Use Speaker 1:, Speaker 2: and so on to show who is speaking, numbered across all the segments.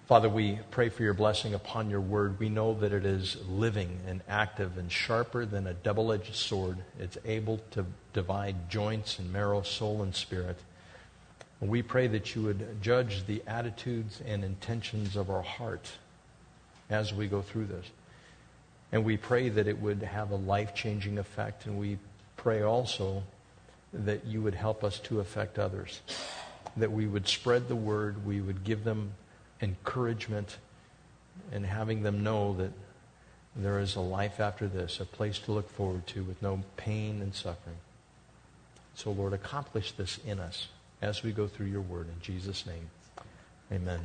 Speaker 1: Father, we pray for your blessing upon your word. We know that it is living and active and sharper than a double-edged sword. It's able to divide joints and marrow, soul and spirit. And we pray that you would judge the attitudes and intentions of our heart as we go through this. And we pray that it would have a life-changing effect. And we pray also that you would help us to affect others, that we would spread the word, we would give them encouragement, and having them know that there is a life after this, a place to look forward to with no pain and suffering. So, Lord, accomplish this in us as we go through your word. In Jesus' name, amen.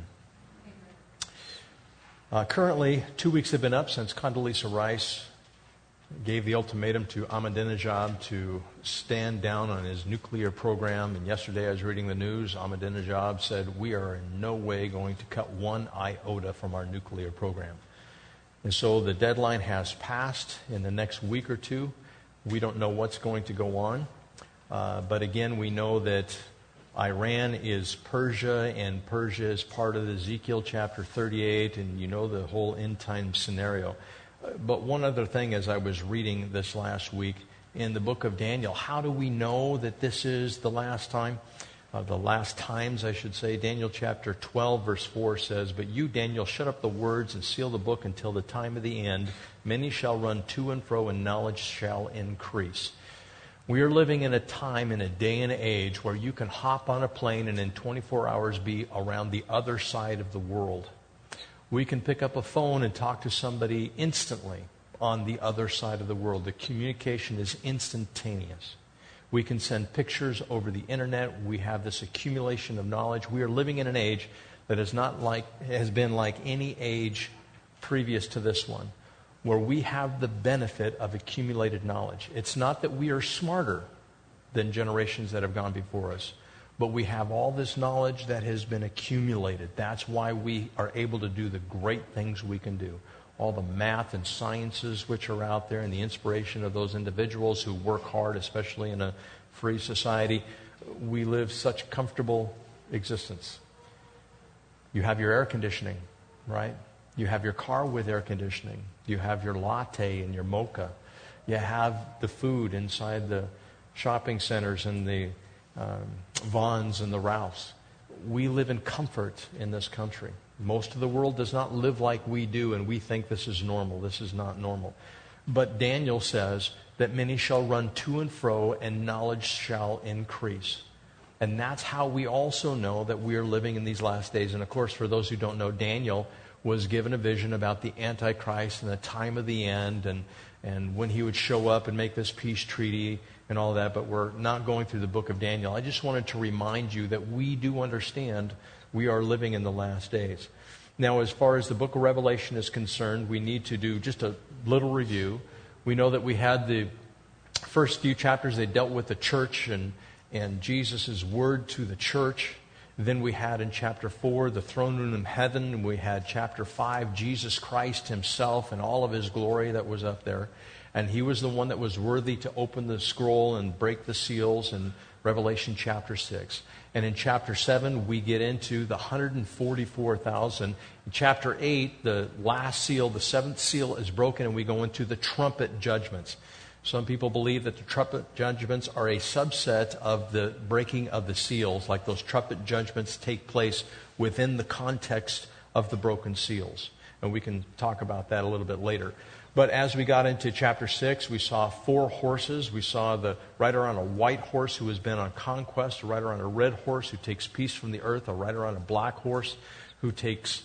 Speaker 1: Currently, 2 weeks have been up since Condoleezza Rice gave the ultimatum to Ahmadinejad to stand down on his nuclear program. And yesterday I was reading the news. Ahmadinejad said, we are in no way going to cut one iota from our nuclear program. And so the deadline has passed in the next week or two. We don't know what's going to go on. But again, we know that Iran is Persia, and Persia is part of Ezekiel chapter 38, and you know the whole end time scenario. But one other thing, as I was reading this last week in the book of Daniel, how do we know that this is the last time? The last times, I should say. Daniel chapter 12, verse 4 says, but you, Daniel, shut up the words and seal the book until the time of the end. Many shall run to and fro, and knowledge shall increase. We are living in a time, in a day and age, where you can hop on a plane and in 24 hours be around the other side of the world. We can pick up a phone and talk to somebody instantly on the other side of the world. The communication is instantaneous. We can send pictures over the internet. We have this accumulation of knowledge. We are living in an age that has been like any age previous to this one, where we have the benefit of accumulated knowledge. It's not that we are smarter than generations that have gone before us, but we have all this knowledge that has been accumulated. That's why we are able to do the great things we can do. All the math and sciences which are out there, and the inspiration of those individuals who work hard, especially in a free society. We live such comfortable existence. You have your air conditioning, right? You have your car with air conditioning. You have your latte and your mocha. You have the food inside the shopping centers and the Vons and the Ralphs. We live in comfort in this country. Most of the world does not live like we do, and we think this is normal. This is not normal. But Daniel says that many shall run to and fro, and knowledge shall increase. And that's how we also know that we are living in these last days. And of course, for those who don't know, Daniel was given a vision about the Antichrist and the time of the end, and when he would show up and make this peace treaty and all that. But we're not going through the book of Daniel. I just wanted to remind you that we do understand we are living in the last days. Now, as far as the book of Revelation is concerned, we need to do just a little review. We know that we had the first few chapters, they dealt with the church and Jesus' word to the church. Then we had in chapter 4 the throne room in heaven. And we had chapter 5, Jesus Christ himself and all of his glory that was up there. And he was the one that was worthy to open the scroll and break the seals in Revelation chapter 6. And in chapter 7, we get into the 144,000. In chapter 8, the last seal, the seventh seal is broken, and we go into the trumpet judgments. Some people believe that the trumpet judgments are a subset of the breaking of the seals, like those trumpet judgments take place within the context of the broken seals. And we can talk about that a little bit later. But as we got into chapter 6, we saw 4 horses. We saw the rider on a white horse who has been on conquest, a rider on a red horse who takes peace from the earth, a rider on a black horse who takes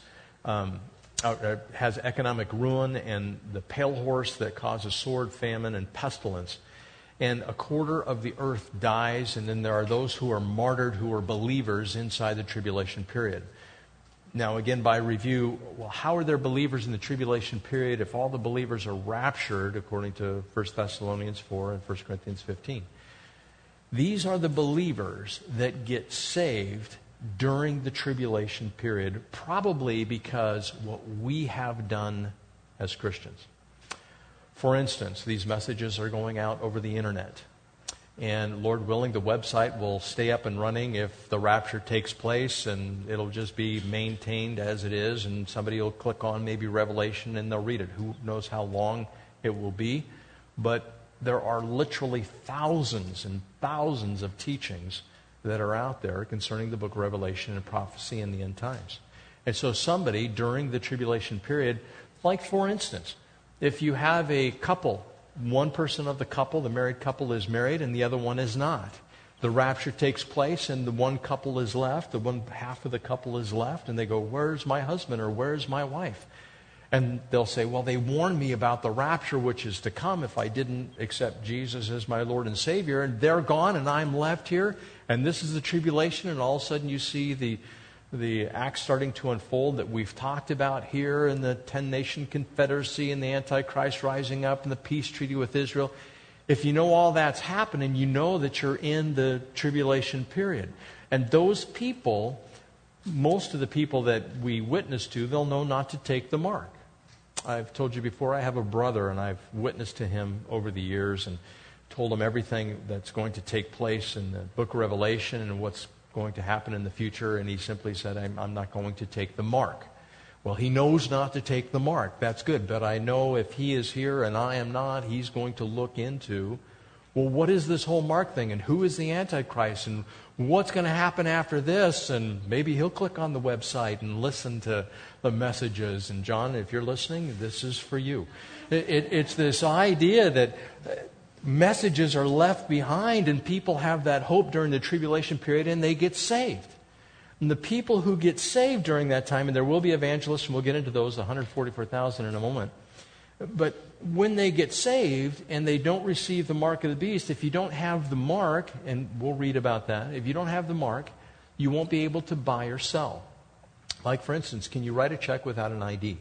Speaker 1: has economic ruin, and the pale horse that causes sword, famine, and pestilence. And a quarter of the earth dies, and then there are those who are martyred who are believers inside the tribulation period. Now, again, by review, well, how are there believers in the tribulation period if all the believers are raptured, according to 1 Thessalonians 4 and 1 Corinthians 15? These are the believers that get saved during the tribulation period, probably because what we have done as Christians. For instance, these messages are going out over the internet. And Lord willing, the website will stay up and running if the rapture takes place, and it'll just be maintained as it is, and somebody will click on maybe Revelation and they'll read it. Who knows how long it will be? But there are literally thousands and thousands of teachings that are out there concerning the book of Revelation and prophecy in the end times. And so somebody during the tribulation period, like for instance, if you have a couple, one person of the couple, the married couple, is married and the other one is not. The rapture takes place and the one couple is left, the one half of the couple is left, and they go, "Where's my husband?" or "Where's my wife?" And they'll say, "Well, they warned me about the rapture which is to come if I didn't accept Jesus as my Lord and Savior, and they're gone and I'm left here, and this is the tribulation." And all of a sudden you see the acts starting to unfold that we've talked about here, in the 10-nation confederacy and the Antichrist rising up and the peace treaty with Israel. If you know all that's happening, you know that you're in the tribulation period. And those people, most of the people that we witness to, they'll know not to take the mark. I've told you before, I have a brother, and I've witnessed to him over the years and told him everything that's going to take place in the book of Revelation and what's going to happen in the future, and he simply said, I'm not going to take the mark. Well, he knows not to take the mark. That's good, but I know if he is here and I am not, he's going to look into, well, what is this whole mark thing, and who is the Antichrist, and what's going to happen after this? And maybe he'll click on the website and listen to the messages. And John, if you're listening, this is for you. It's this idea that messages are left behind, and people have that hope during the tribulation period, and they get saved. And the people who get saved during that time, and there will be evangelists, and we'll get into those, 144,000 in a moment. But when they get saved and they don't receive the mark of the beast, if you don't have the mark, and we'll read about that, if you don't have the mark, you won't be able to buy or sell. Like, for instance, can you write a check without an ID?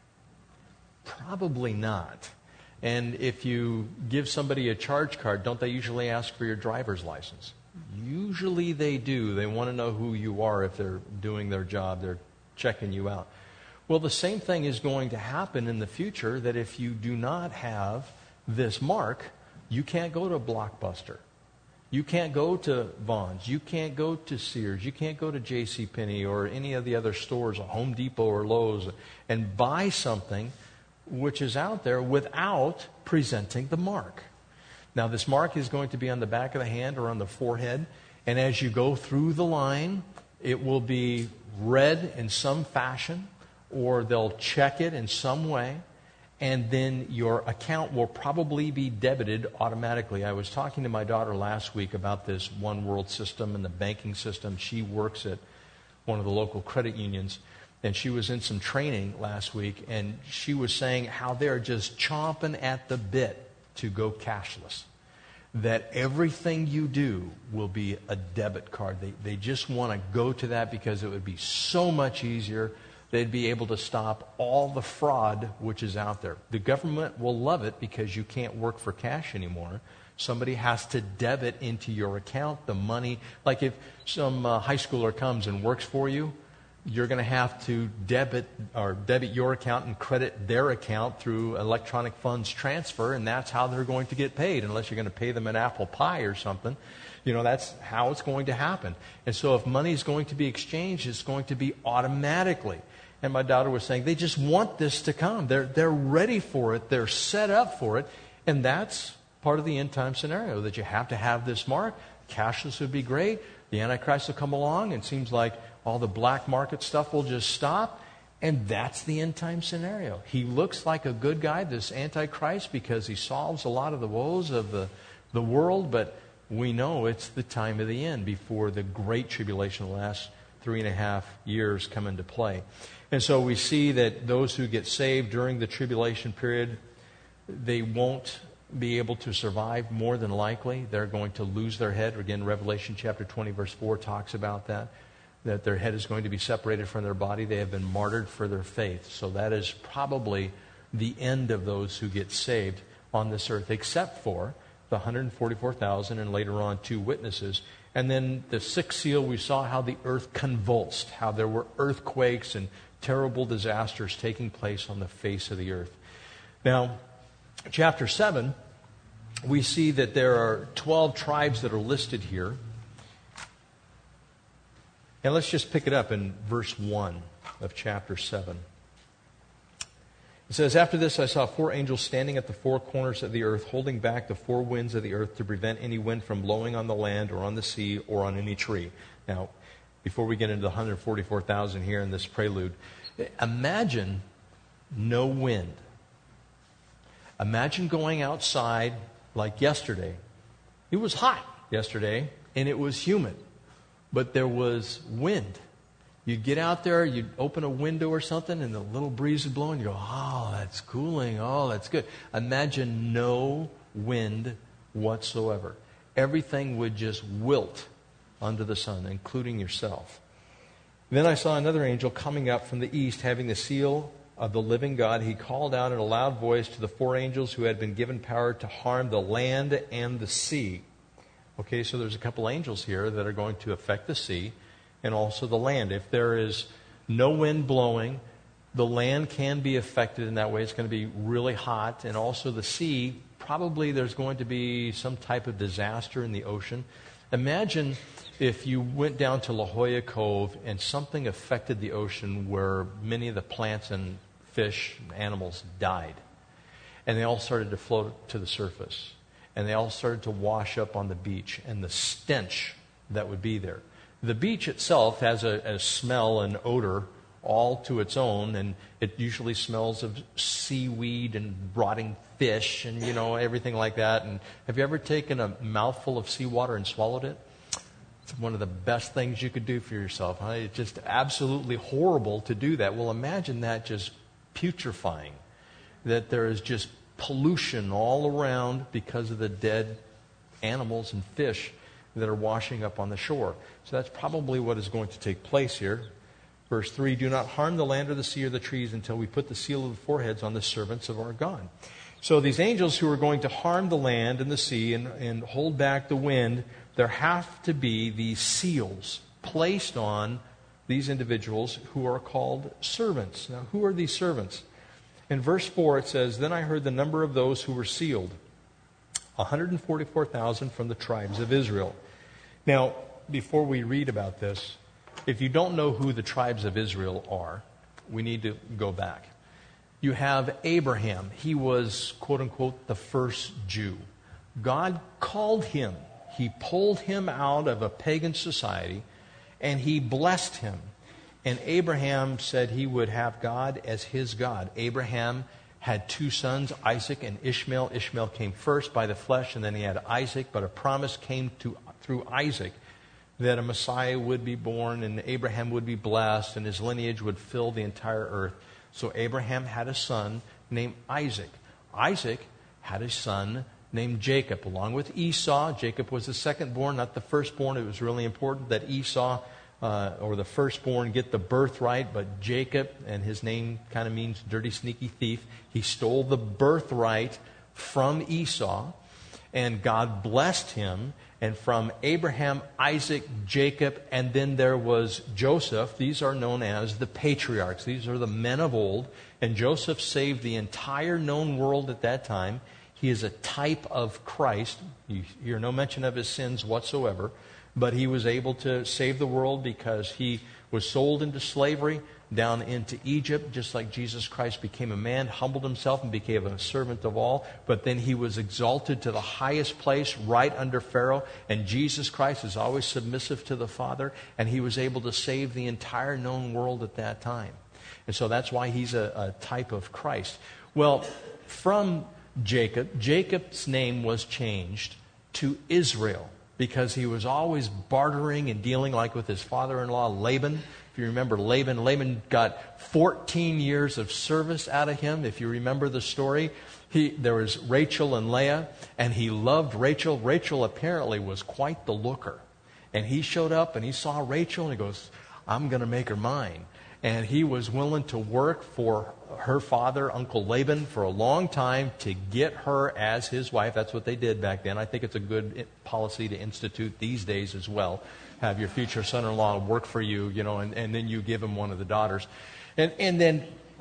Speaker 1: Probably not. And if you give somebody a charge card, don't they usually ask for your driver's license? Usually they do. They want to know who you are if they're doing their job. They're checking you out. Well, the same thing is going to happen in the future, that if you do not have this mark, you can't go to Blockbuster. You can't go to Vons. You can't go to Sears. You can't go to JCPenney or any of the other stores, Home Depot or Lowe's, and buy something which is out there without presenting the mark. Now, this mark is going to be on the back of the hand or on the forehead, and as you go through the line, it will be read in some fashion, or they'll check it in some way, and then your account will probably be debited automatically. I was talking to my daughter last week about this One World system and the banking system. She works at one of the local credit unions, and she was in some training last week, and she was saying how they're just chomping at the bit to go cashless. That everything you do will be a debit card. They just want to go to that because it would be so much easier. They'd be able to stop all the fraud which is out there. The government will love it because you can't work for cash anymore. Somebody has to debit into your account the money. Like if some high schooler comes and works for you, you're going to have to debit your account and credit their account through electronic funds transfer, and that's how they're going to get paid, unless you're going to pay them an apple pie or something. You know, that's how it's going to happen. And so if money is going to be exchanged, it's going to be automatically. And my daughter was saying, they just want this to come. They're ready for it. They're set up for it. And that's part of the end time scenario, that you have to have this mark. Cashless would be great. The Antichrist will come along, and it seems like all the black market stuff will just stop. And that's the end time scenario. He looks like a good guy, this Antichrist, because he solves a lot of the woes of the world. But we know it's the time of the end, before the great tribulation, the last 3.5 years, come into play. And so we see that those who get saved during the tribulation period, they won't be able to survive, more than likely. They're going to lose their head. Again, Revelation chapter 20, verse 4 talks about that their head is going to be separated from their body. They have been martyred for their faith. So that is probably the end of those who get saved on this earth, except for the 144,000 and later on 2 witnesses. And then the 6th seal, we saw how the earth convulsed, how there were earthquakes and terrible disasters taking place on the face of the earth. Now, chapter 7 we see that there are 12 tribes that are listed here. And let's just pick it up in verse 1 of chapter 7. It says, "After this I saw 4 angels standing at the 4 corners of the earth, holding back the 4 winds of the earth to prevent any wind from blowing on the land or on the sea or on any tree." Now, before we get into the 144,000 here in this prelude, imagine no wind. Imagine going outside like yesterday. It was hot yesterday and it was humid, but there was wind. You'd get out there, you'd open a window or something, and the little breeze would blow, and you go, "Oh, that's cooling. Oh, that's good." Imagine no wind whatsoever. Everything would just wilt under the sun, including yourself. Then I saw another angel coming up from the east, having the seal of the living God. He called out in a loud voice to the 4 angels who had been given power to harm the land and the sea. Okay, so there's a couple angels here that are going to affect the sea and also the land. If there is no wind blowing, the land can be affected in that way. It's going to be really hot. And also the sea, probably there's going to be some type of disaster in the ocean. Imagine if you went down to La Jolla Cove and something affected the ocean where many of the plants and fish and animals died. And they all started to float to the surface. And they all started to wash up on the beach. And the stench that would be there. The beach itself has a smell and odor all to its own, and it usually smells of seaweed and rotting fish and, everything like that. And have you ever taken a mouthful of seawater and swallowed it? It's one of the best things you could do for yourself. Huh? It's just absolutely horrible to do that. Well, imagine that just putrefying, that there is just pollution all around because of the dead animals and fish that are washing up on the shore. So that's probably what is going to take place here. Verse 3, "Do not harm the land or the sea or the trees until we put the seal of the foreheads on the servants of our God." So these angels who are going to harm the land and the sea and hold back the wind, there have to be these seals placed on these individuals who are called servants. Now, who are these servants? In verse 4 it says, "Then I heard the number of those who were sealed, 144,000 from the tribes of Israel." Now, before we read about this, if you don't know who the tribes of Israel are, we need to go back. You have Abraham. He was, quote unquote, the first Jew. God called him. He pulled him out of a pagan society and he blessed him. And Abraham said he would have God as his God. Abraham had 2 sons, Isaac and Ishmael. Ishmael came first by the flesh, and then he had Isaac. But a promise came through Isaac that a Messiah would be born, and Abraham would be blessed, and his lineage would fill the entire earth. So Abraham had a son named Isaac. Isaac had a son named Jacob, along with Esau. Jacob was the second-born, not the firstborn. It was really important that Esau, or the firstborn, get the birthright. But Jacob, and his name kind of means dirty, sneaky thief, he stole the birthright from Esau, and God blessed him. And from Abraham, Isaac, Jacob, and then there was Joseph. These are known as the patriarchs. These are the men of old. And Joseph saved the entire known world at that time. He is a type of Christ. You hear no mention of his sins whatsoever. But he was able to save the world because he was sold into slavery down into Egypt, just like Jesus Christ became a man, humbled himself, and became a servant of all. But then he was exalted to the highest place right under Pharaoh. And Jesus Christ is always submissive to the Father. And he was able to save the entire known world at that time. And so that's why he's a type of Christ. Well, from Jacob, Jacob's name was changed to Israel, because he was always bartering and dealing like with his father-in-law Laban. If you remember Laban got 14 years of service out of him. If you remember the story, there was Rachel and Leah, and he loved Rachel. Rachel apparently was quite the looker. And he showed up and he saw Rachel and he goes, "I'm going to make her mine." And he was willing to work for her father, Uncle Laban, for a long time to get her as his wife. That's what they did back then. I think it's a good policy to institute these days as well. Have your future son-in-law work for you, and then you give him one of the daughters. And then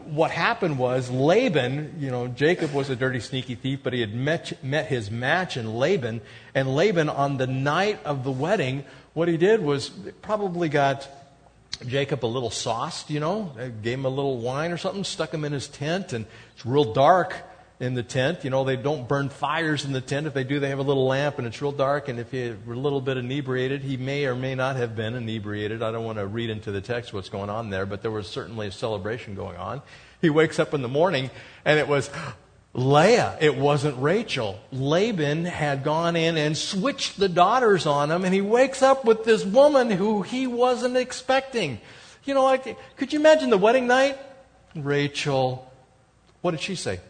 Speaker 1: what happened was Laban, Jacob was a dirty, sneaky thief, but he had met his match in Laban. And Laban, on the night of the wedding, what he did was probably got Jacob a little sauced, gave him a little wine or something, stuck him in his tent, and it's real dark in the tent. They don't burn fires in the tent. If they do, they have a little lamp, and it's real dark. And if you were a little bit inebriated, he may or may not have been inebriated. I don't want to read into the text what's going on there, but there was certainly a celebration going on. He wakes up in the morning, and it was Leah. It wasn't Rachel. Laban had gone in and switched the daughters on him, and he wakes up with this woman who he wasn't expecting. Could you imagine the wedding night? Rachel. What did she say?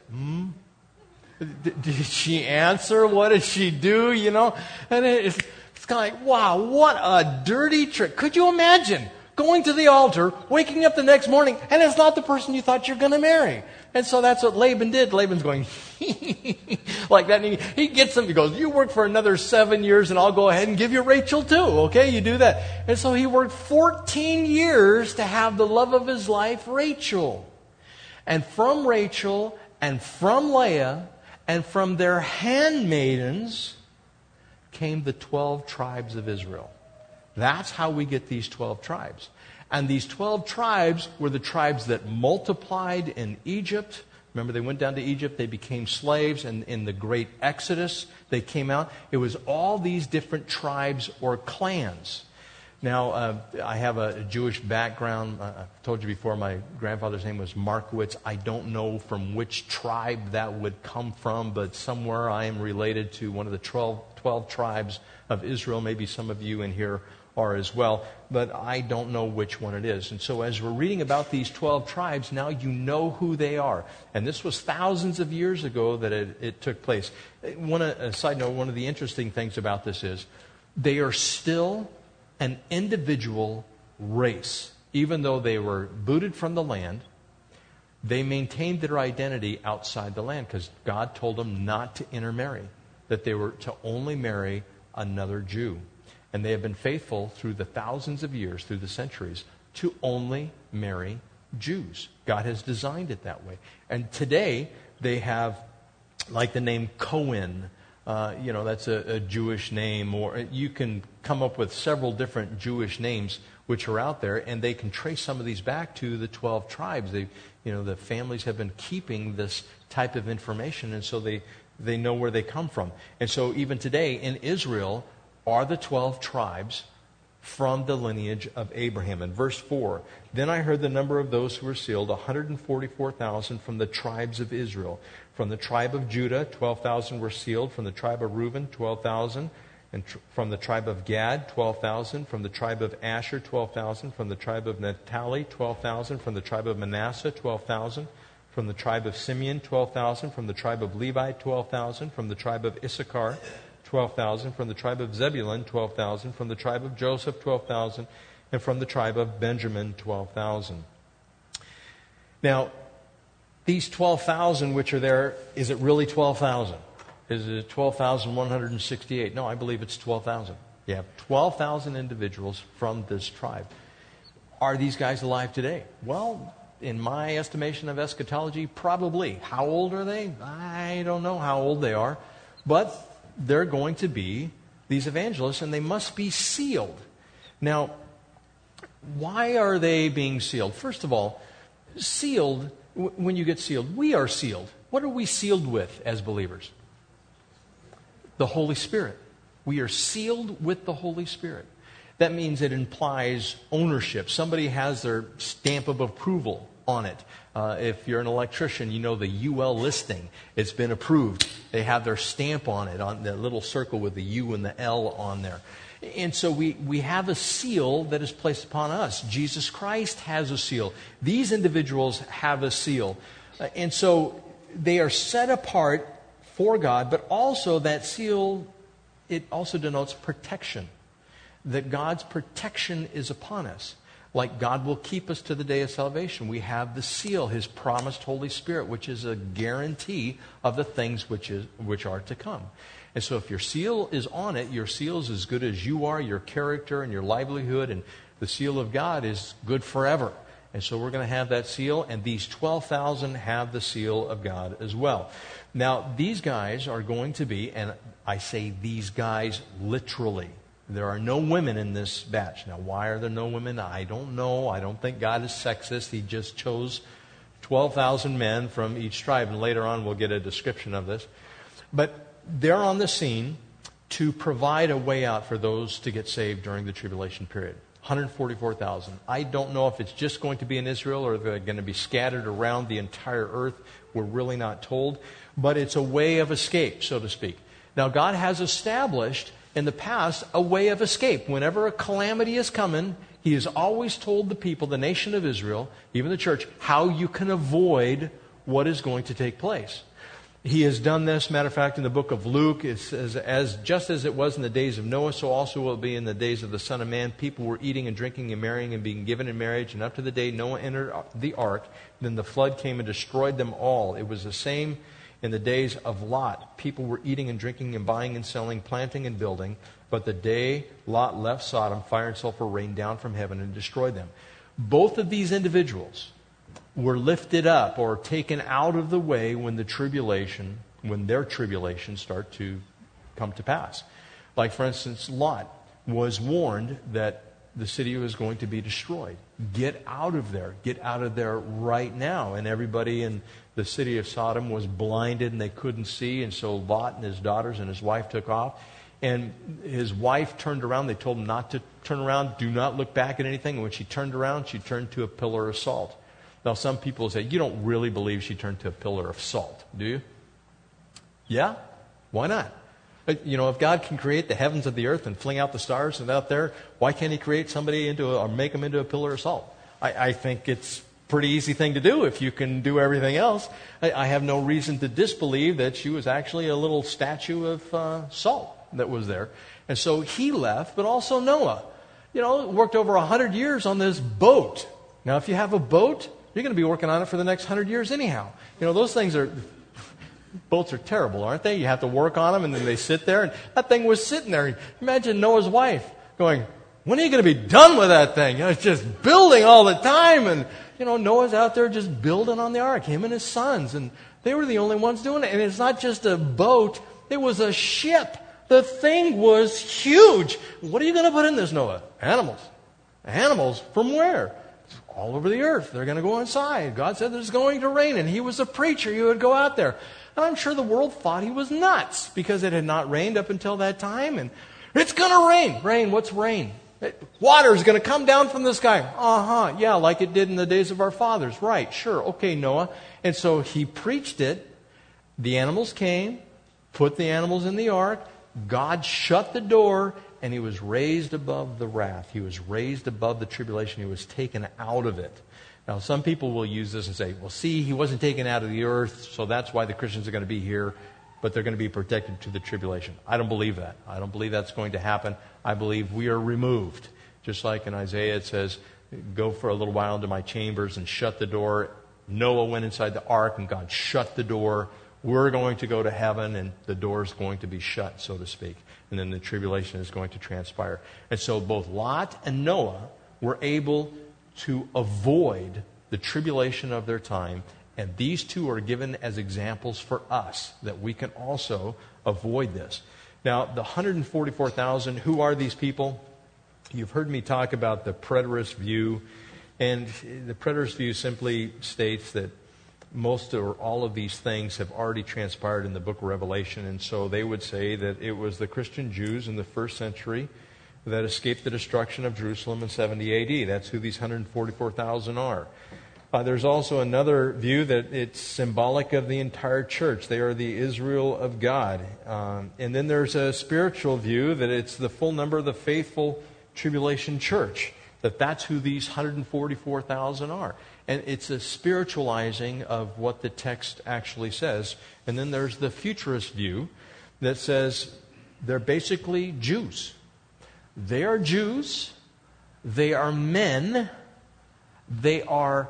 Speaker 1: Did she answer? What did she do? And it's kind of like, wow, what a dirty trick. Could you imagine going to the altar, waking up the next morning, and it's not the person you thought you're going to marry? And so that's what Laban did. Laban's going like that. And he gets him. He goes, you work for another 7 years, and I'll go ahead and give you Rachel too. Okay, you do that. And so he worked 14 years to have the love of his life, Rachel. And from Rachel and from Leah and from their handmaidens came the 12 tribes of Israel. That's how we get these 12 tribes. And these 12 tribes were the tribes that multiplied in Egypt. Remember, they went down to Egypt, they became slaves, and in the great Exodus, they came out. It was all these different tribes or clans. Now, I have a Jewish background. I've told you before, my grandfather's name was Markowitz. I don't know from which tribe that would come from, but somewhere I am related to one of the 12 tribes of Israel. Maybe some of you in here are as well, but I don't know which one it is. And so as we're reading about these 12 tribes, now you know who they are. And this was thousands of years ago that it took place. A side note, one of the interesting things about this is they are still an individual race. Even though they were booted from the land, they maintained their identity outside the land because God told them not to intermarry, that they were to only marry another Jew. And they have been faithful through the thousands of years, through the centuries, to only marry Jews. God has designed it that way. And today, they have, like the name Cohen, that's a Jewish name, or you can come up with several different Jewish names which are out there, and they can trace some of these back to the 12 tribes. The families have been keeping this type of information, and so they know where they come from. And so even today in Israel are the 12 tribes from the lineage of Abraham. In verse 4, then I heard the number of those who were sealed, 144,000 from the tribes of Israel. From the tribe of Judah, 12,000 were sealed. From the tribe of Reuben, 12,000. And from the tribe of Gad, 12,000. From the tribe of Asher, 12,000. From the tribe of Naphtali, 12,000. From the tribe of Manasseh, 12,000. From the tribe of Simeon, 12,000. From the tribe of Levi, 12,000. From the tribe of Issachar, 12,000. From the tribe of Zebulun, 12,000. From the tribe of Joseph, 12,000. And from the tribe of Benjamin, 12,000. Now, these 12,000 which are there, is it really 12,000? Is it 12,168? No, I believe it's 12,000. You have 12,000 individuals from this tribe. Are these guys alive today? Well, in my estimation of eschatology, probably. How old are they? I don't know how old they are. But they're going to be these evangelists, and they must be sealed. Now, why are they being sealed? First of all, sealed, when you get sealed, we are sealed. What are we sealed with as believers? The Holy Spirit. We are sealed with the Holy Spirit. That means it implies ownership. Somebody has their stamp of approval on it. If you're an electrician, you know the UL listing. It's been approved. They have their stamp on it, on the little circle with the U and the L on there. And so we have a seal that is placed upon us. Jesus Christ has a seal. These individuals have a seal. And so they are set apart for God, but also that seal, it also denotes protection. That God's protection is upon us. Like God will keep us to the day of salvation. We have the seal, His promised Holy Spirit, which is a guarantee of the things which are to come. And so if your seal is on it, your seal is as good as you are, your character and your livelihood, and the seal of God is good forever. And so we're going to have that seal, and these 12,000 have the seal of God as well. Now, these guys are going to be, and I say these guys literally, there are no women in this batch. Now, why are there no women? I don't know. I don't think God is sexist. He just chose 12,000 men from each tribe, and later on we'll get a description of this. But they're on the scene to provide a way out for those to get saved during the tribulation period. 144,000. I don't know if it's just going to be in Israel or if they're going to be scattered around the entire earth. We're really not told. But it's a way of escape, so to speak. Now, God has established in the past a way of escape. Whenever a calamity is coming, He has always told the people, the nation of Israel, even the church, how you can avoid what is going to take place. He has done this, matter of fact, in the book of Luke, it says, just as it was in the days of Noah, so also will it be in the days of the Son of Man. People were eating and drinking and marrying and being given in marriage, and up to the day Noah entered the ark, then the flood came and destroyed them all. It was the same in the days of Lot. People were eating and drinking and buying and selling, planting and building, but the day Lot left Sodom, fire and sulfur rained down from heaven and destroyed them. Both of these individuals were lifted up or taken out of the way when their tribulations start to come to pass. Like, for instance, Lot was warned that the city was going to be destroyed. Get out of there. Get out of there right now. And everybody in the city of Sodom was blinded and they couldn't see. And so Lot and his daughters and his wife took off. And his wife turned around. They told him not to turn around. Do not look back at anything. And when she turned around, she turned to a pillar of salt. Now, some people say, you don't really believe she turned to a pillar of salt, do you? Yeah? Why not? You know, if God can create the heavens and the earth and fling out the stars and out there, why can't He create somebody or make them into a pillar of salt? I think it's a pretty easy thing to do if you can do everything else. I have no reason to disbelieve that she was actually a little statue of salt that was there. And so he left, but also Noah. You know, worked over 100 years on this boat. Now, if you have a boat, you're going to be working on it for the next 100 years anyhow. You know, boats are terrible, aren't they? You have to work on them, and then they sit there, and that thing was sitting there. Imagine Noah's wife going, when are you going to be done with that thing? You know, it's just building all the time, and, you know, Noah's out there just building on the ark, him and his sons, and they were the only ones doing it. And it's not just a boat, it was a ship. The thing was huge. What are you going to put in this, Noah? Animals. Animals? From where? All over the earth. They're going to go inside. God said there's going to rain, and he was a preacher. He would go out there. And I'm sure the world thought he was nuts because it had not rained up until that time. And it's going to rain. Rain? What's rain? Water is going to come down from the sky. Yeah, like it did in the days of our fathers. Right, sure. Okay, Noah. And so he preached it. The animals came, put the animals in the ark. God shut the door, and he was raised above the wrath. He was raised above the tribulation. He was taken out of it. Now, some people will use this and say, well, see, he wasn't taken out of the earth, so that's why the Christians are going to be here, but they're going to be protected to the tribulation. I don't believe that. I don't believe that's going to happen. I believe we are removed. Just like in Isaiah it says, go for a little while into my chambers and shut the door. Noah went inside the ark, and God shut the door. We're going to go to heaven, and the door is going to be shut, so to speak. And then the tribulation is going to transpire. And so both Lot and Noah were able to avoid the tribulation of their time. And these two are given as examples for us that we can also avoid this. Now, the 144,000, who are these people? You've heard me talk about the preterist view. And the preterist view simply states that most or all of these things have already transpired in the book of Revelation. And so they would say that it was the Christian Jews in the first century that escaped the destruction of Jerusalem in 70 AD. That's who these 144,000 are. There's also another view that it's symbolic of the entire church. They are the Israel of God. And then there's a spiritual view that it's the full number of the faithful tribulation church. That's who these 144,000 are. And it's a spiritualizing of what the text actually says. And then there's the futurist view that says they're basically Jews. They are Jews. They are men. They are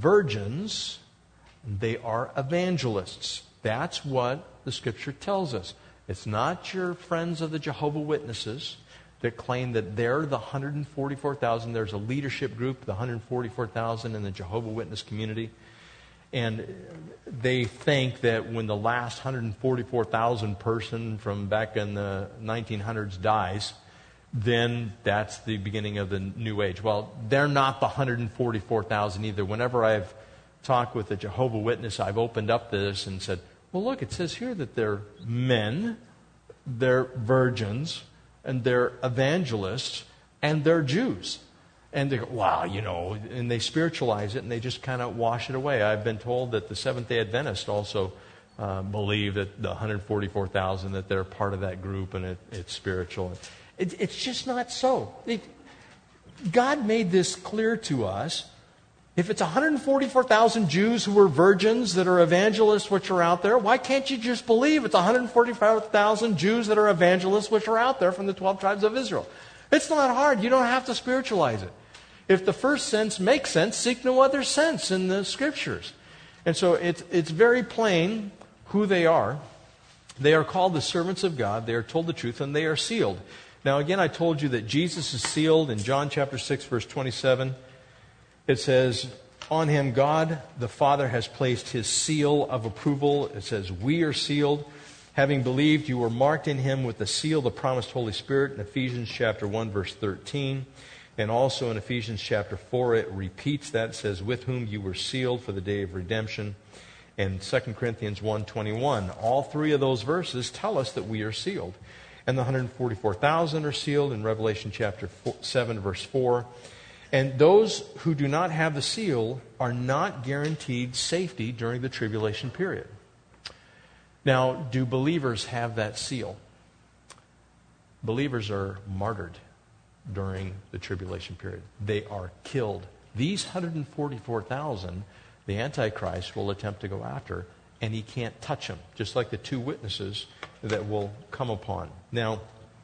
Speaker 1: virgins. They are evangelists. That's what the Scripture tells us. It's not your friends of the Jehovah's Witnesses. that claim that they're the 144,000. There's a leadership group, the 144,000 in the Jehovah's Witness community. And they think that when the last 144,000 person from back in the 1900s dies, then that's the beginning of the New Age. Well, they're not the 144,000 either. Whenever I've talked with a Jehovah's Witness, I've opened up this and said, well, look, it says here that they're men, they're virgins, and they're evangelists, and they're Jews. And they go, wow, and they spiritualize it, and they just kind of wash it away. I've been told that the Seventh-day Adventists also believe that the 144,000, that they're part of that group, and it's spiritual. It's just not so. God made this clear to us. If it's 144,000 Jews who are virgins that are evangelists which are out there, why can't you just believe it's 145,000 Jews that are evangelists which are out there from the 12 tribes of Israel? It's not hard. You don't have to spiritualize it. If the first sense makes sense, seek no other sense in the Scriptures. And so it's very plain who they are. They are called the servants of God. They are told the truth, and they are sealed. Now, again, I told you that Jesus is sealed in John chapter 6, verse 27. It says, on him God the Father has placed his seal of approval. It says, we are sealed. Having believed, you were marked in him with the seal of the promised Holy Spirit in Ephesians chapter 1, verse 13. And also in Ephesians chapter 4, it repeats that. It says, with whom you were sealed for the day of redemption. And 2 Corinthians 1:21. All three of those verses tell us that we are sealed. And the 144,000 are sealed in Revelation chapter 7, verse 4. And those who do not have the seal are not guaranteed safety during the tribulation period. Now, do believers have that seal? Believers are martyred during the tribulation period. They are killed. These 144,000, the Antichrist will attempt to go after, and he can't touch them, just like the two witnesses that will come upon. Now,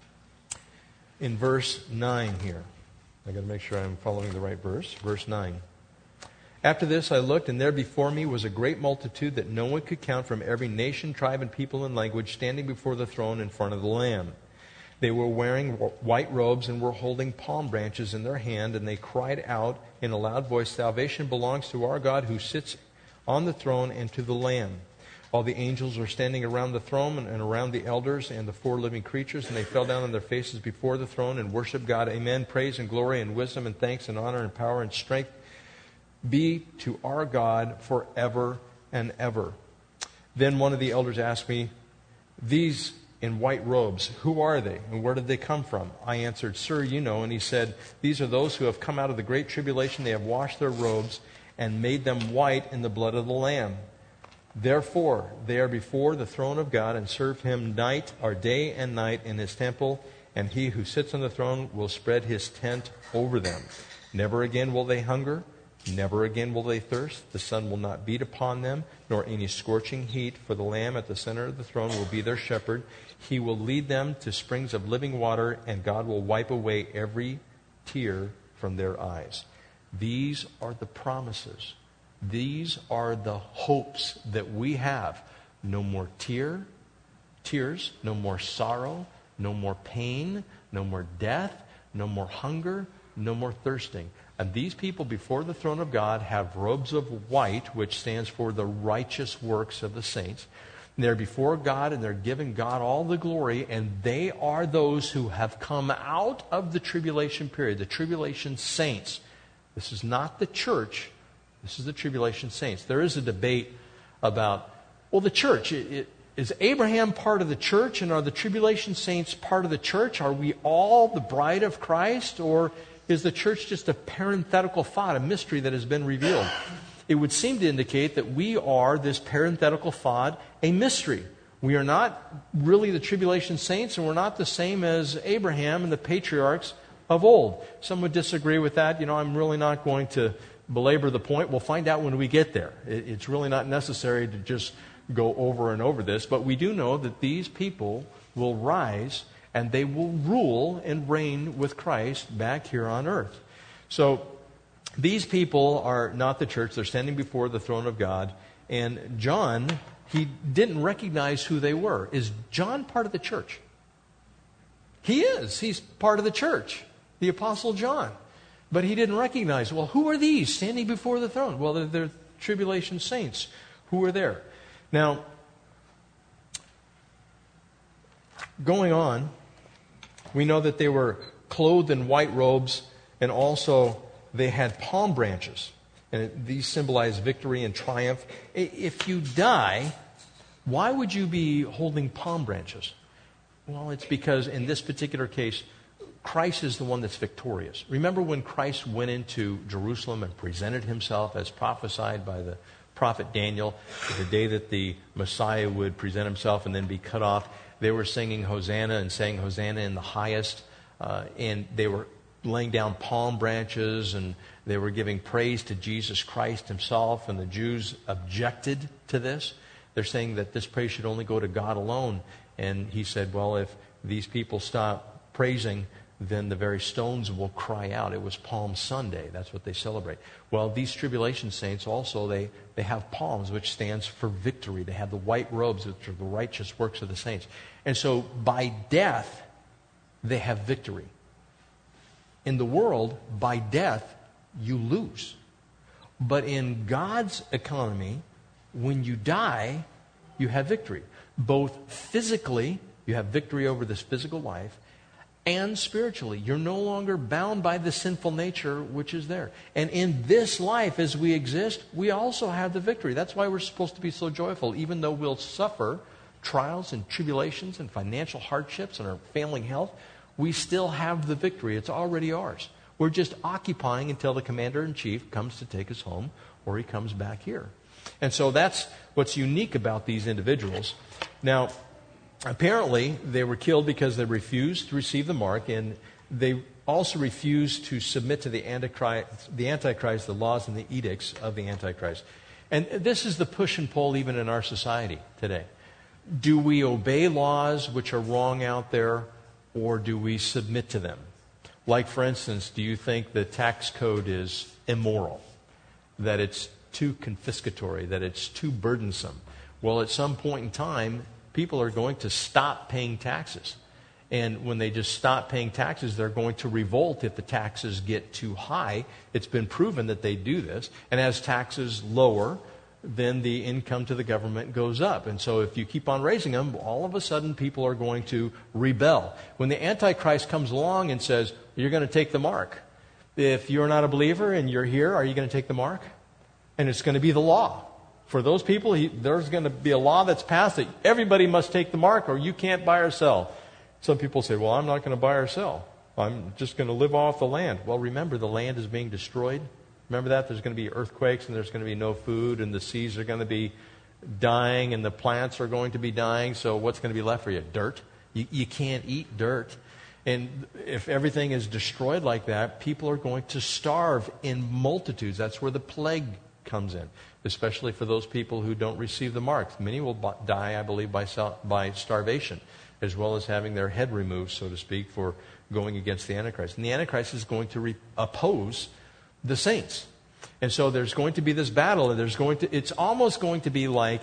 Speaker 1: in verse 9 here, I've got to make sure I'm following the right verse. Verse 9. After this I looked, and there before me was a great multitude that no one could count from every nation, tribe, and people and language, standing before the throne in front of the Lamb. They were wearing white robes and were holding palm branches in their hand, and they cried out in a loud voice, salvation belongs to our God who sits on the throne and to the Lamb. All the angels were standing around the throne and around the elders and the four living creatures, and they fell down on their faces before the throne and worshiped God. Amen. Praise and glory and wisdom and thanks and honor and power and strength be to our God forever and ever. Then one of the elders asked me, these in white robes, who are they and where did they come from? I answered, sir, you know. And he said, these are those who have come out of the great tribulation. They have washed their robes and made them white in the blood of the Lamb. Therefore, they are before the throne of God and serve him night or day and night in his temple, and he who sits on the throne will spread his tent over them. Never again will they hunger, never again will they thirst. The sun will not beat upon them, nor any scorching heat, for the Lamb at the center of the throne will be their shepherd. He will lead them to springs of living water, and God will wipe away every tear from their eyes. These are the promises. These are the hopes that we have. No more tears, no more sorrow, no more pain, no more death, no more hunger, no more thirsting. And these people before the throne of God have robes of white, which stands for the righteous works of the saints. And they're before God, and they're giving God all the glory, and they are those who have come out of the tribulation period, the tribulation saints. This is not the church. This is the tribulation saints. There is a debate about, well, the church, is Abraham part of the church, and are the tribulation saints part of the church? Are we all the bride of Christ, or is the church just a parenthetical thought, a mystery that has been revealed? It would seem to indicate that we are this parenthetical thought, a mystery. We are not really the tribulation saints, and we're not the same as Abraham and the patriarchs of old. Some would disagree with that. I'm really not going to belabor the point. We'll find out when we get there. It's really not necessary to just go over and over this, but we do know that these people will rise and they will rule and reign with Christ back here on earth. So these people are not the church. They're standing before the throne of God. And John, he didn't recognize who they were. Is John part of the church? He is. He's part of the church, the Apostle John. But he didn't recognize, well, who are these standing before the throne? Well, they're tribulation saints who are there. Now, going on, we know that they were clothed in white robes, and also they had palm branches. And these symbolize victory and triumph. If you die, why would you be holding palm branches? Well, it's because in this particular case, Christ is the one that's victorious. Remember when Christ went into Jerusalem and presented himself as prophesied by the prophet Daniel, the day that the Messiah would present himself and then be cut off? They were singing Hosanna and saying Hosanna in the highest, and they were laying down palm branches, and they were giving praise to Jesus Christ himself, and the Jews objected to this. They're saying that this praise should only go to God alone. And he said, well, if these people stop praising, then the very stones will cry out. It was Palm Sunday. That's what they celebrate. Well, these tribulation saints also, they have palms, which stands for victory. They have the white robes, which are the righteous works of the saints. And so by death, they have victory. In the world, by death, you lose. But in God's economy, when you die, you have victory. Both physically, you have victory over this physical life, and spiritually. You're no longer bound by the sinful nature which is there. And in this life, as we exist, we also have the victory. That's why we're supposed to be so joyful, even though we'll suffer trials and tribulations and financial hardships and our failing health. We still have the victory. It's already ours. We're just occupying until the commander-in-chief comes to take us home, or he comes back here. And so that's what's unique about these individuals. Now, apparently, they were killed because they refused to receive the mark, and they also refused to submit to the Antichrist, the laws and the edicts of the Antichrist. And this is the push and pull even in our society today. Do we obey laws which are wrong out there, or do we submit to them? Like, for instance, do you think the tax code is immoral? That it's too confiscatory? That it's too burdensome? Well, at some point in time, people are going to stop paying taxes. And when they just stop paying taxes, they're going to revolt if the taxes get too high. It's been proven that they do this. And as taxes lower, then the income to the government goes up. And so if you keep on raising them, all of a sudden people are going to rebel. When the Antichrist comes along and says, you're going to take the mark. If you're not a believer and you're here, are you going to take the mark? And it's going to be the law. For those people, there's going to be a law that's passed that everybody must take the mark or you can't buy or sell. Some people say, well, I'm not going to buy or sell. I'm just going to live off the land. Well, remember, the land is being destroyed. Remember that? There's going to be earthquakes and there's going to be no food and the seas are going to be dying and the plants are going to be dying. So what's going to be left for you? Dirt. You can't eat dirt. And if everything is destroyed like that, people are going to starve in multitudes. That's where the plague comes in, especially for those people who don't receive the mark. Many will die, I believe, by starvation, as well as having their head removed, so to speak, for going against the Antichrist. And the Antichrist is going to oppose the saints. And so there's going to be this battle, and it's almost going to be like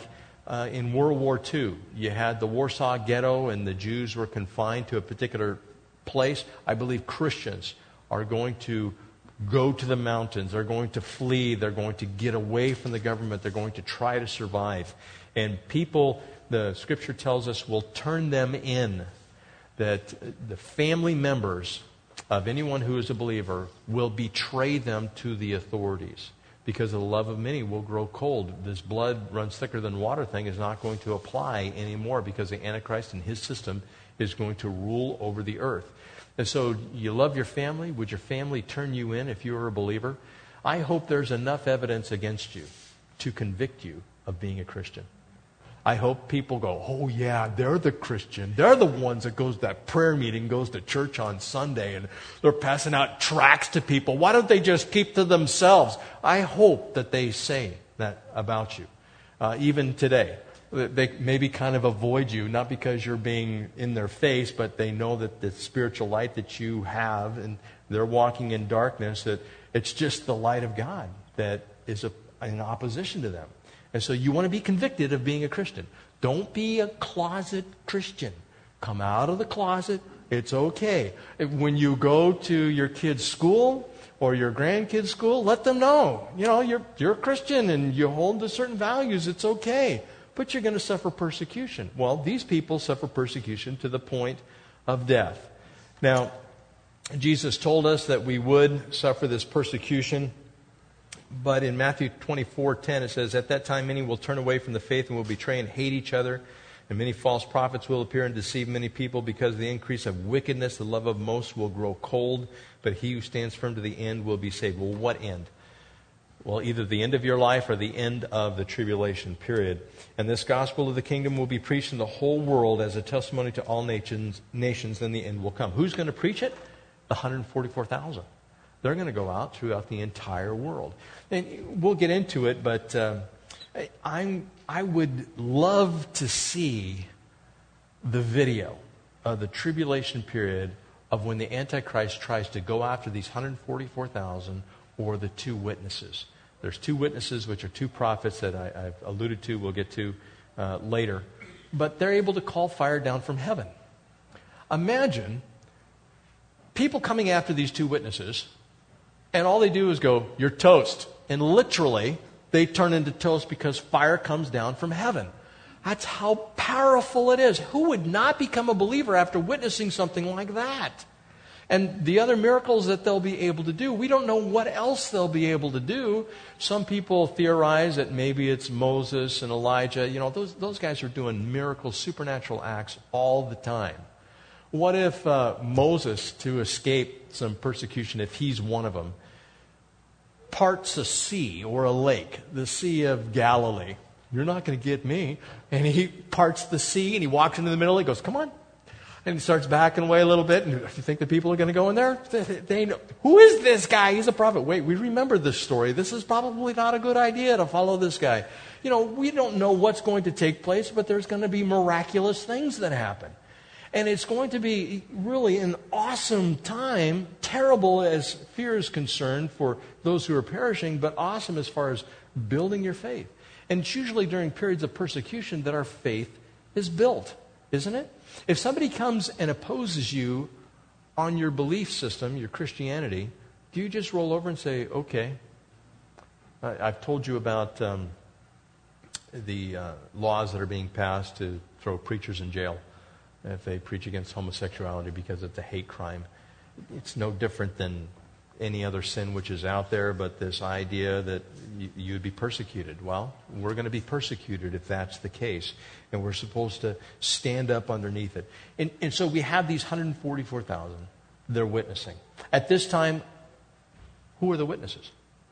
Speaker 1: in World War II. You had the Warsaw Ghetto, and the Jews were confined to a particular place. I believe Christians are going to go to the mountains. They're going to flee. They're going to get away from the government. They're going to try to survive. And people, the Scripture tells us, will turn them in. That the family members of anyone who is a believer will betray them to the authorities, because the love of many will grow cold. This blood runs thicker than water thing is not going to apply anymore, because the Antichrist and his system is going to rule over the earth. And so you love your family. Would your family turn you in if you were a believer? I hope there's enough evidence against you to convict you of being a Christian. I hope people go, oh yeah, they're the Christian. They're the ones that goes to that prayer meeting, goes to church on Sunday, and they're passing out tracts to people. Why don't they just keep to themselves? I hope that they say that about you. Even today, they maybe kind of avoid you, not because you're being in their face, but they know that the spiritual light that you have, and they're walking in darkness, that it's just the light of God that is in opposition to them. And so you want to be convicted of being a Christian. Don't be a closet Christian. Come out of the closet, It's okay. When you go to your kid's school or your grandkids' school, let them know, you're a Christian and you hold to certain values. It's okay. But you're going to suffer persecution. Well, these people suffer persecution to the point of death. Now, Jesus told us that we would suffer this persecution. But in Matthew 24:10, it says, "At that time many will turn away from the faith and will betray and hate each other. And many false prophets will appear and deceive many people. Because of the increase of wickedness, the love of most will grow cold. But he who stands firm to the end will be saved." Well, what end? Well, either the end of your life or the end of the tribulation period. "And this gospel of the kingdom will be preached in the whole world as a testimony to all nations, then the end will come." Who's going to preach it? The 144,000. They're going to go out throughout the entire world. And we'll get into it, but I would love to see the video of the tribulation period of when the Antichrist tries to go after these 144,000 or the two witnesses. There's two witnesses, which are two prophets that I've alluded to, we'll get to later. But they're able to call fire down from heaven. Imagine people coming after these two witnesses, and all they do is go, "You're toast." And literally, they turn into toast because fire comes down from heaven. That's how powerful it is. Who would not become a believer after witnessing something like that? And the other miracles that they'll be able to do, we don't know what else they'll be able to do. Some people theorize that maybe it's Moses and Elijah. Those guys are doing miracles, supernatural acts all the time. What if Moses, to escape some persecution, if he's one of them, parts a sea or a lake, the Sea of Galilee? You're not going to get me. And he parts the sea and he walks into the middle. He goes, "Come on." And he starts backing away a little bit. And you think the people are going to go in there? They know. Who is this guy? He's a prophet. Wait, we remember this story. This is probably not a good idea to follow this guy. We don't know what's going to take place, but there's going to be miraculous things that happen. And it's going to be really an awesome time, terrible as fear is concerned for those who are perishing, but awesome as far as building your faith. And it's usually during periods of persecution that our faith is built, isn't it? If somebody comes and opposes you on your belief system, your Christianity, do you just roll over and say, "Okay"? I've told you about the laws that are being passed to throw preachers in jail if they preach against homosexuality because it's a hate crime. It's no different than any other sin which is out there, but this idea that you would be persecuted. Well, we're going to be persecuted if that's the case, and we're supposed to stand up underneath it. And so we have these 144,000. They're witnessing. At this time, who are the witnesses?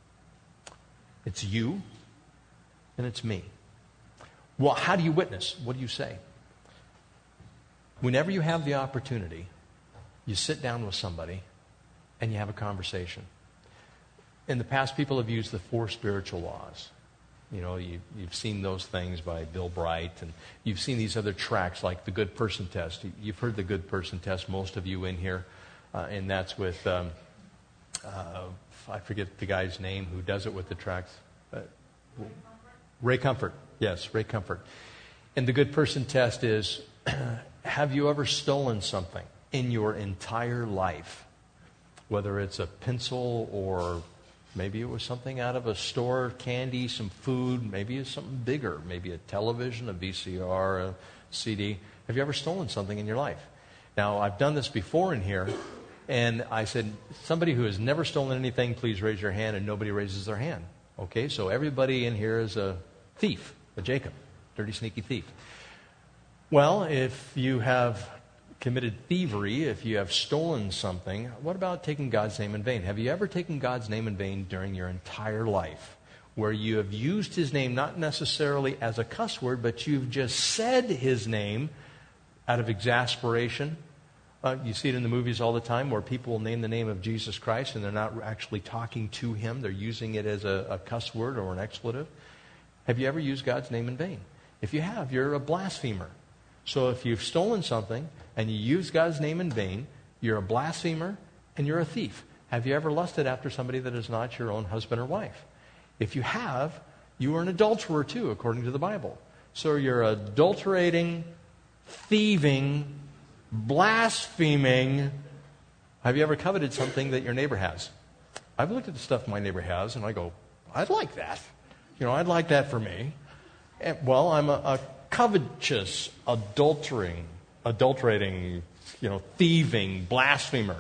Speaker 1: It's you, and it's me. Well, how do you witness? What do you say? Whenever you have the opportunity, you sit down with somebody and you have a conversation. In the past, people have used the 4 spiritual laws. You've seen those things by Bill Bright, and you've seen these other tracts like the Good Person Test. You've heard the Good Person Test, most of you in here, and that's with, I forget the guy's name who does it with the tracts. Ray Comfort. Yes, Ray Comfort. And the Good Person Test is, have you ever stolen something in your entire life? Whether it's a pencil or maybe it was something out of a store, candy, some food, maybe it's something bigger, maybe a television, a VCR, a CD. Have you ever stolen something in your life? Now, I've done this before in here, and I said, somebody who has never stolen anything, please raise your hand, and nobody raises their hand. Okay, so everybody in here is a thief, a Jacob, dirty, sneaky thief. Well, if you have committed thievery, if you have stolen something, what about taking God's name in vain? Have you ever taken God's name in vain during your entire life, where you have used His name not necessarily as a cuss word, but you've just said His name out of exasperation? You see it in the movies all the time where people will name the name of Jesus Christ and they're not actually talking to Him. They're using it as a cuss word or an expletive. Have you ever used God's name in vain? If you have, you're a blasphemer. So if you've stolen something and you use God's name in vain, you're a blasphemer and you're a thief. Have you ever lusted after somebody that is not your own husband or wife? If you have, you are an adulterer too, according to the Bible. So you're adulterating, thieving blaspheming. Have you ever coveted something that your neighbor has? I've looked at the stuff my neighbor has, and I go, I'd like that. I'd like that for me. Well, I'm a covetous, adulterating, thieving, blasphemer.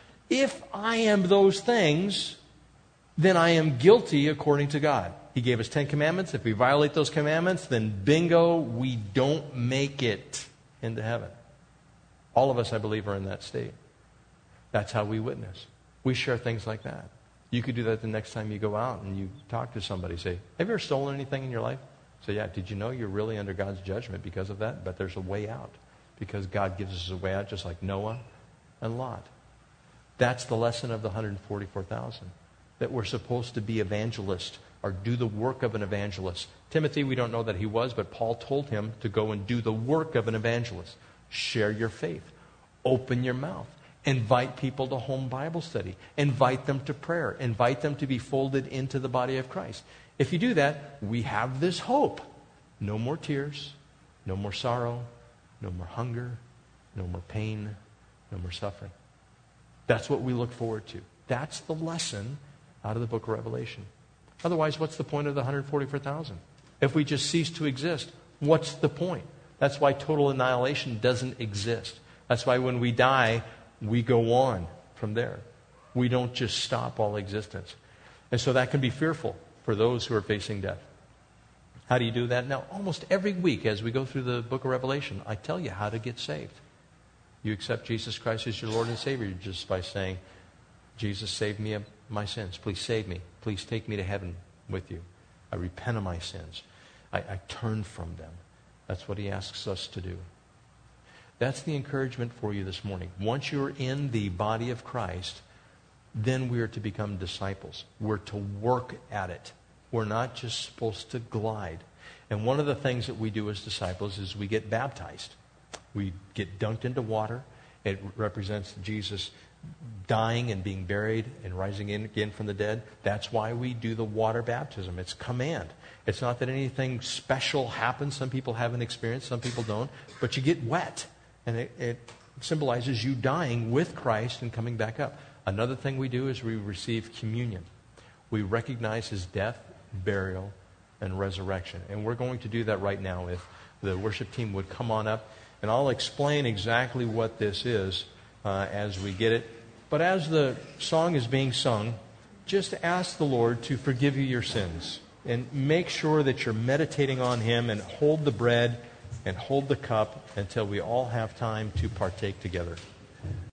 Speaker 1: If I am those things, then I am guilty according to God. He gave us 10 commandments. If we violate those commandments, then bingo, we don't make it into heaven. All of us, I believe, are in that state. That's how we witness. We share things like that. You could do that the next time you go out and you talk to somebody. Say, have you ever stolen anything in your life? Say, yeah, did you know you're really under God's judgment because of that? But there's a way out. Because God gives us a way out just like Noah and Lot. That's the lesson of the 144,000. That we're supposed to be evangelists or do the work of an evangelist. Timothy, we don't know that he was, but Paul told him to go and do the work of an evangelist. Share your faith. Open your mouth. Invite people to home Bible study. Invite them to prayer. Invite them to be folded into the body of Christ. If you do that, we have this hope. No more tears, no more sorrow, no more hunger, no more pain, no more suffering. That's what we look forward to. That's the lesson out of the book of Revelation. Otherwise, what's the point of the 144,000? If we just cease to exist, what's the point? That's why total annihilation doesn't exist. That's why when we die, we go on from there. We don't just stop all existence. And so that can be fearful for those who are facing death. How do you do that? Now, almost every week as we go through the book of Revelation, I tell you how to get saved. You accept Jesus Christ as your Lord and Savior just by saying, Jesus, save me of my sins. Please save me. Please take me to heaven with you. I repent of my sins. I turn from them. That's what he asks us to do. That's the encouragement for you this morning. Once you're in the body of Christ, then we are to become disciples. We're to work at it. We're not just supposed to glide. And one of the things that we do as disciples is we get baptized. We get dunked into water. It represents Jesus dying and being buried and rising again from the dead. That's why we do the water baptism. It's command. It's not that anything special happens. Some people have an experience, some people don't. But you get wet. And it symbolizes you dying with Christ and coming back up. Another thing we do is we receive communion. We recognize his death, burial, and resurrection. And we're going to do that right now. If the worship team would come on up, and I'll explain exactly what this is as we get it. But as the song is being sung, just ask the Lord to forgive you your sins. And make sure that you're meditating on him, and hold the bread and hold the cup until we all have time to partake together.